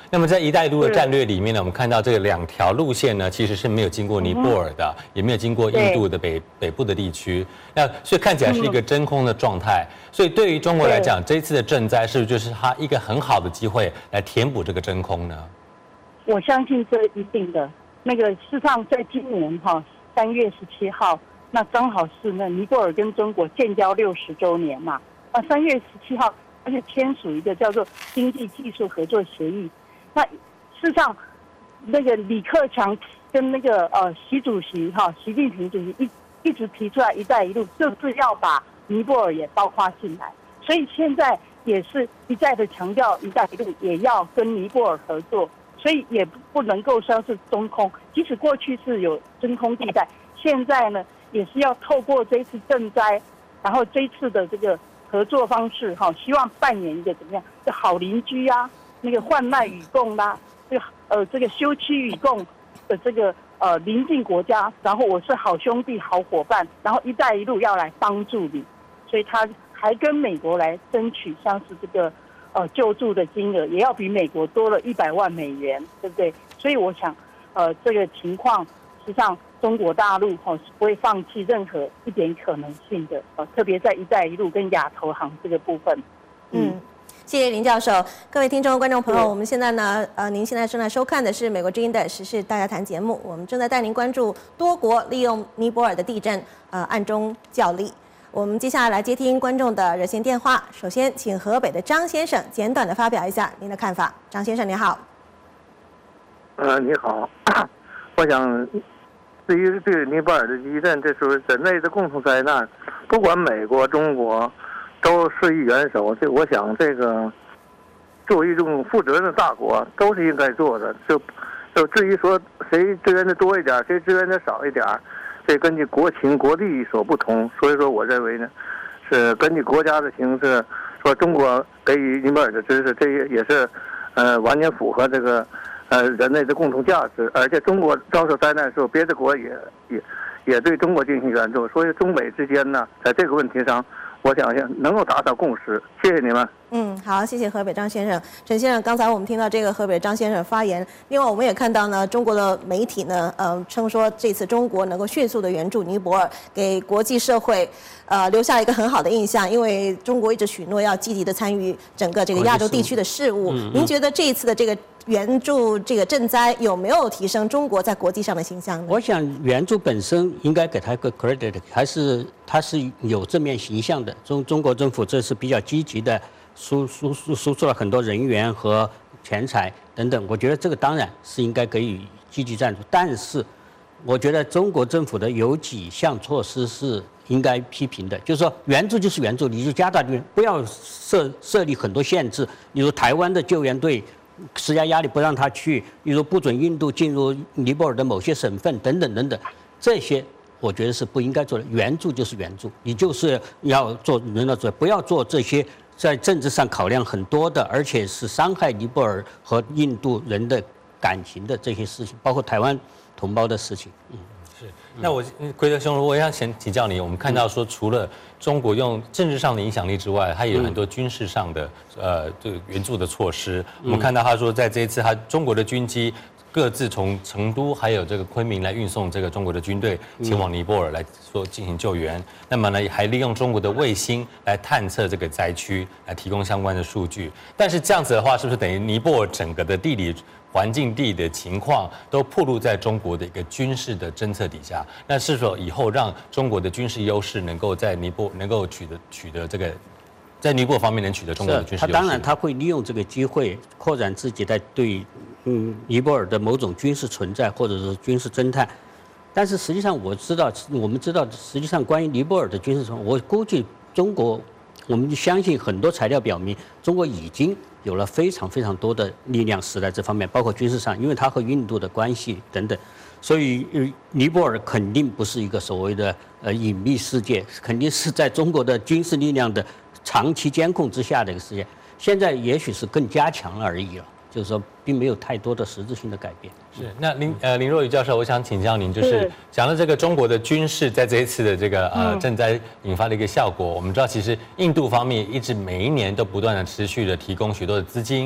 那么在“一带一路”的战略里面呢，我们看到这个2条路线呢，其实是没有经过尼泊尔的，也没有经过印度的北部的地区。那所以看起来是一个真空的状态。所以对于中国来讲，这一次的赈灾是不是就是它一个很好的机会来填补这个真空呢？ 我相信这一定的。那个事实上，在今年3月17号，那刚好是那尼泊尔跟中国建交60周年嘛。那3月17号，它就签署一个叫做经济技术合作协议。那事实上，那个李克强跟那个习主席习近平主席一直提出来"一带一路"，就是要把尼泊尔也包括进来。所以现在也是一再的强调"一带一路"也要跟尼泊尔合作。所以也不能够说是中空，即使过去是有真空地带，现在呢也是要透过这一次赈灾，然后这一次的这个合作方式希望扮演一个怎么样的好邻居啊，那个患难与共啦，这个休戚与共的这个邻近国家，然后我是好兄弟好伙伴，然后"一带一路"要来帮助你，所以他还跟美国来争取像是这个。救助的金额也要比美国多了100万美元，对不对？所以我想，这个情况实际上中国大陆是不会放弃任何一点可能性的，特别在"一带一路"跟亚投行这个部分。 谢谢林教授。各位听众、观众朋友，我们现在呢，您现在正在收看的是美国之音的时事大家谈节目，我们正在带您关注多国利用尼泊尔的地震，暗中较力。我们接下来接听观众的热线电话。首先，请河北的张先生简短的发表一下您的看法。张先生，你好。 你好，我想，对于这个尼泊尔的地震，这是人类的共同灾难，不管美国、中国，都是一元首。我想这个作为一种负责任的大国，都是应该做的。就至于说谁支援的多一点，谁支援的少一点。这根据国情国力所不同，所以说我认为呢，是根据国家的形势，说中国给予尼泊尔的支持，这也是完全符合这个人类的共同价值。而且中国遭受灾难的时候，别的国也对中国进行援助，所以中美之间呢，在这个问题上，我想能够达到共识。谢谢你们。 好，谢谢河北张先生。陈先生，刚才我们听到这个河北张先生发言，另外我们也看到呢，中国的媒体呢，称说这次中国能够迅速的援助尼泊尔，给国际社会留下一个很好的印象，因为中国一直许诺要积极的参与整个这个亚洲地区的事务。您觉得这一次的这个援助这个赈灾有没有提升中国在国际上的形象呢？我想援助本身应该给他一个 credit， 还是它是有正面形象的。中国政府这是比较积极的输出了很多人员和钱财等等，我觉得这个当然是应该给予积极赞助。但是我觉得中国政府的有几项措施是应该批评的，就是说援助就是援助，你就加大援，不要设立很多限制。比如台湾的救援队施加压力不让他去，比如不准印度进入尼泊尔的某些省份等等等等，这些我觉得是不应该做的。援助就是援助，你就是要做人道主义，不要做这些在政治上考量很多的，而且是伤害尼泊尔和印度人的感情的这些事情，包括台湾同胞的事情。 是。那我奎德兄，我要先请教你，我们看到说，除了中国用政治上的影响力之外，它也有很多军事上的这个援助的措施。我们看到他说，在这一次，中国的军机各自从成都还有这个昆明来运送这个中国的军队前往尼泊尔来说进行救援。那么呢，还利用中国的卫星来探测这个灾区，来提供相关的数据。但是这样子的话，是不是等于尼泊尔整个的地理环境地的情况都暴露在中国的一个军事的侦测底下？那是否以后让中国的军事优势能够在尼泊能够取得这个？在尼泊尔方面能取得中国的军事优势？ 他当然他会利用这个机会扩展自己在对尼泊尔的某种军事存在或者是军事侦探，但是实际上我们知道，实际上关于尼泊尔的军事存在，我估计中国，我们相信很多材料表明，中国已经有了非常非常多的力量使在这方面，包括军事上，因为它和印度的关系等等，所以尼泊尔肯定不是一个所谓的隐秘世界，肯定是在中国的军事力量的长期监控之下的一个世界。现在也许是更加强了而已了。就是说，并没有太多的实质性的改变。 是，那林若愚教授，我想请教您，就是讲了这个中国的军事在这一次的这个赈灾引发的一个效果。我们知道，其实印度方面一直每一年都不断的持续的提供许多的资金，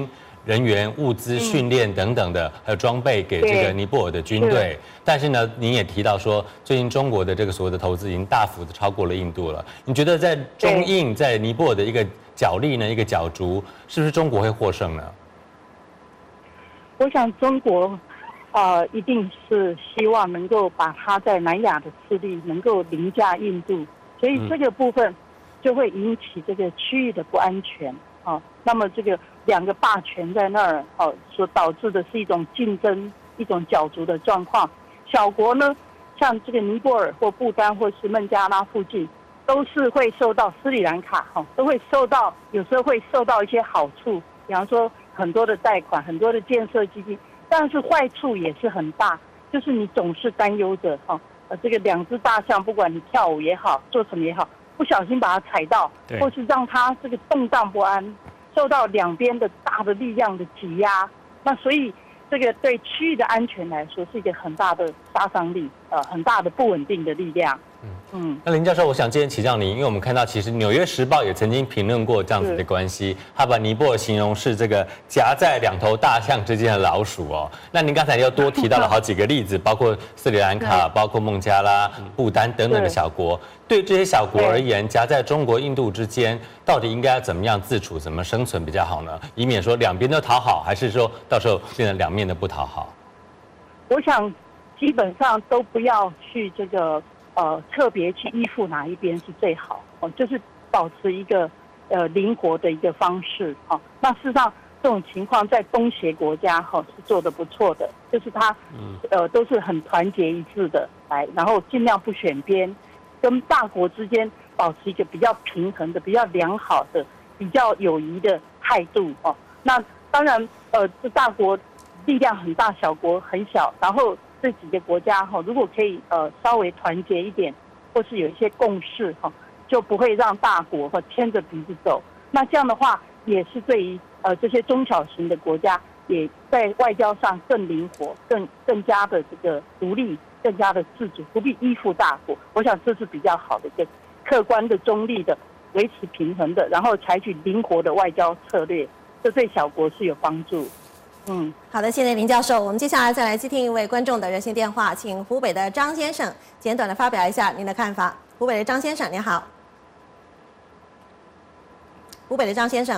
人员、物资、训练等等的，还有装备给这个尼泊尔的军队。但是呢，您也提到说，最近中国的这个所谓的投资已经大幅的超过了印度了。你觉得在中印在尼泊尔的一个角力呢，一个角逐，是不是中国会获胜呢？ 我想中国一定是希望能够把它在南亚的势力能够凌驾印度，所以这个部分就会引起这个区域的不安全。那么这个两个霸权在那儿所导致的是一种竞争、一种角逐的状况。小国呢，像这个尼泊尔或不丹或是孟加拉附近，都是会受到斯里兰卡都会受到，有时候会受到一些好处，比方说很多的贷款、很多的建设基金，但是坏处也是很大，就是你总是担忧着这个两只大象，不管你跳舞也好，做什么也好，不小心把它踩到，或是让它这个动荡不安，受到两边的大的力量的挤压，那所以这个对区域的安全来说是一个很大的杀伤力，很大的不稳定的力量。 那林教授，我想今天请教您，因为我们看到其实《纽约时报》也曾经评论过这样子的关系，他把尼泊尔形容是这个夹在两头大象之间的老鼠哦。那您刚才又多提到了好几个例子，包括斯里兰卡、包括孟加拉、不丹等等的小国。对这些小国而言，夹在中国、印度之间，到底应该要怎么样自处、怎么生存比较好呢？以免说两边都讨好，还是说到时候变成两面的不讨好？ 我想基本上都不要去这个特别去依附哪一边是最好就是保持一个灵活的一个方式那事实上这种情况在东协国家是做得不错的，就是它都是很团结一致的来，然后尽量不选边，跟大国之间保持一个比较平衡的、比较良好的、比较友谊的态度那当然这大国力量很大，小国很小，然后这几个国家如果可以稍微团结一点，或是有一些共识就不会让大国牵着鼻子走。那这样的话，也是对于这些中小型的国家，也在外交上更灵活、更加的这个独立、更加的自主，不必依附大国。我想这是比较好的一个客观的、中立的、维持平衡的，然后采取灵活的外交策略，这对小国是有帮助。 好的，谢谢林教授。我们接下来再来接听一位观众的热线电话，请湖北的张先生简短的发表一下您的看法。湖北的张先生，您好。湖北的张先生。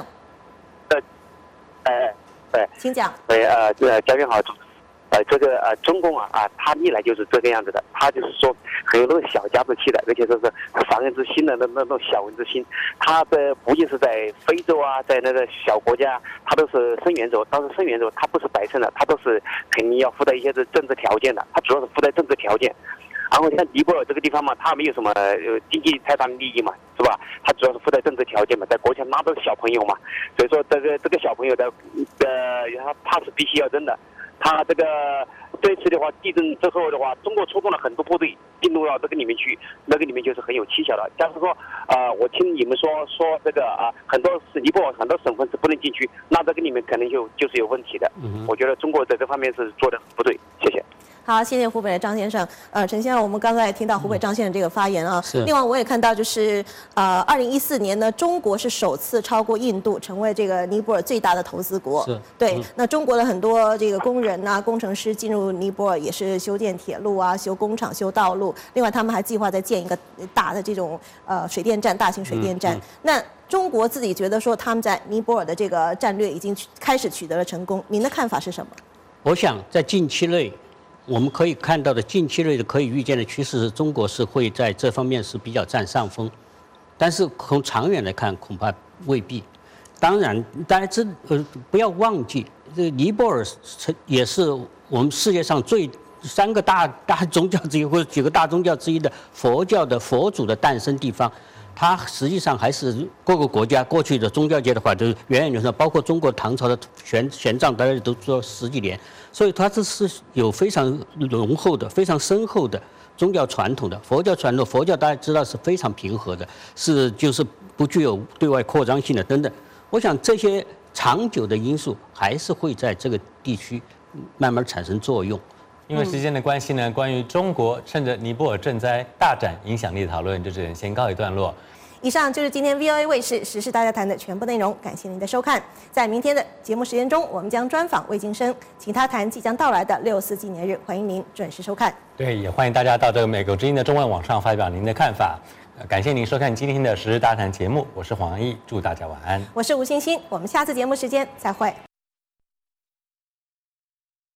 请讲。 嘉宾好。中共他历来就是这个样子的，他就是说很有那种小家子气的，而且说是防人之心的那种小人之心。他的不仅是在非洲在那个小国家，他都是生源州，但是生源州他不是白称的，他都是肯定要附带一些政治条件的，他主要是附带政治条件。然后像尼泊尔这个地方嘛，他没有什么经济太大的利益嘛，是吧？他主要是附带政治条件嘛，在国家那都是小朋友嘛，所以说这个小朋友他怕是必须要争的。他这个这次的话，地震之后的话，中国出动了很多部队进入到这个里面去，那个里面就是很有蹊跷的。假如说我听你们说这个很多是尼泊尔很多省份是不能进去，那这个里面可能就是有问题的。我觉得中国在这方面是做的不对。谢谢。 好，谢谢湖北的张先生。陈先生，我们刚才也听到湖北张先生这个发言另外我也看到就是2014年呢，中国是首次超过印度，成为这个尼泊尔最大的投资国。对。那中国的很多这个工人工程师进入尼泊尔也是修建铁路修工厂、修道路。另外，他们还计划在建一个大的这种水电站，大型水电站。那中国自己觉得说他们在尼泊尔的这个战略已经开始取得了成功，您的看法是什么？ 我想在近期内。我们可以看到的近期内的可以预见的趋势是，中国是会在这方面是比较占上风，但是从长远来看，恐怕未必。当然，大家不要忘记，这尼泊尔也是我们世界上3个大宗教之一或者几个大宗教之一的佛教的佛祖的诞生地方。它实际上还是各个国家过去的宗教界的话，就是源远流长，包括中国唐朝的玄奘，大家都做10几年，所以它这是有非常浓厚的、非常深厚的宗教传统的佛教传统。佛教大家知道是非常平和的，就是不具有对外扩张性的等等。我想这些长久的因素还是会在这个地区慢慢产生作用。 因为时间的关系呢，关于中国趁着尼泊尔赈灾大展影响力的讨论就只能先告一段落。 以上就是今天 VOA 卫视时事大家谈的全部内容，感谢您的收看。在明天的节目时间中，我们将专访魏京生，请他谈即将到来的6·4纪念日，欢迎您准时收看。 对，也欢迎大家到这个美国之音的中文网上发表您的看法。感谢您收看今天的时事大谈节目，我是黄奕，祝大家晚安。 我是吴欣欣，我们下次节目时间再会。